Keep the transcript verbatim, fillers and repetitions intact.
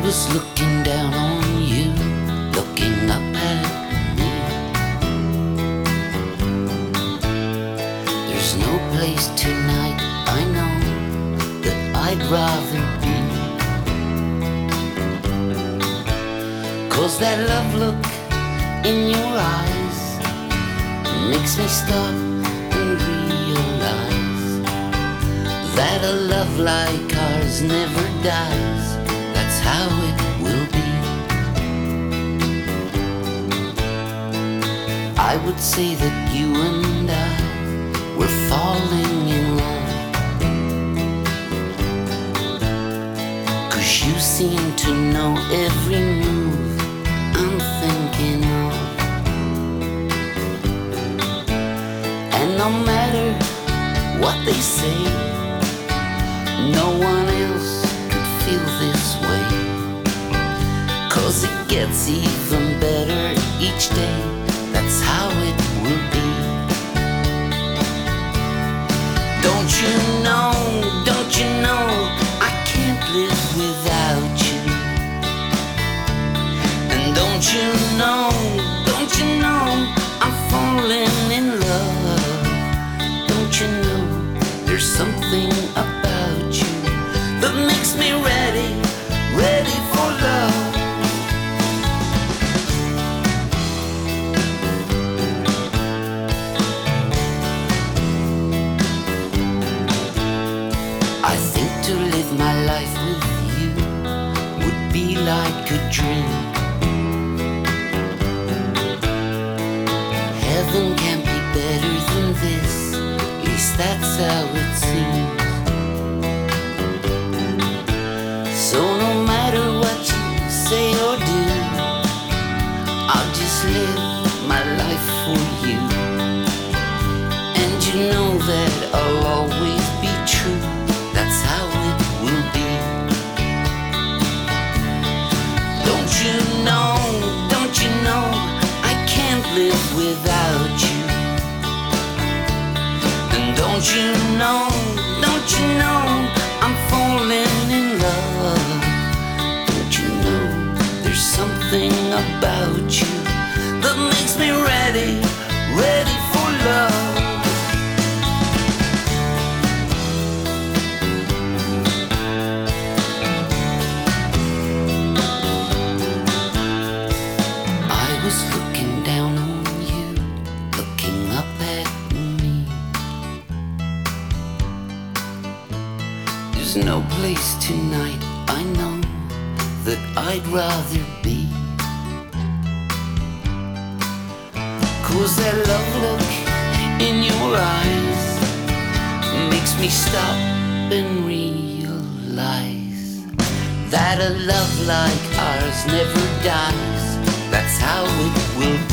was looking down on you, looking up at me. There's no place tonight, I know, that I'd rather be. 'Cause that love look in your eyes makes me stop and realize that a love like ours never dies. That's how it will be. I would say that you and I were falling in love, 'cause you seem to know every move I'm thinking of. And no matter what they say, no one else could feel this way. 'Cause it gets even better each day. That's how it will be. Don't you know, don't you know, I can't live without you. And don't you know, don't you know, I'm falling in love. Don't you know, there's something about you that makes me ready, ready for love. I think to live my life with you would be like a dream. Heaven can't be better than this, at least that's how it seems. So no matter what you say or do, I'll just live my life for you. And you know that I'll always be true. That's how it will be. Don't you know, don't you know, I can't live without you. And don't you know, don't you know, I'm falling in love. Don't you know, there's something about you that makes me ready, ready for love. I was looking down on you, looking up at me. There's no place tonight, I know, that I'd rather be. 'Cause that love look in your eyes makes me stop and realize that a love like ours never dies. That's how it will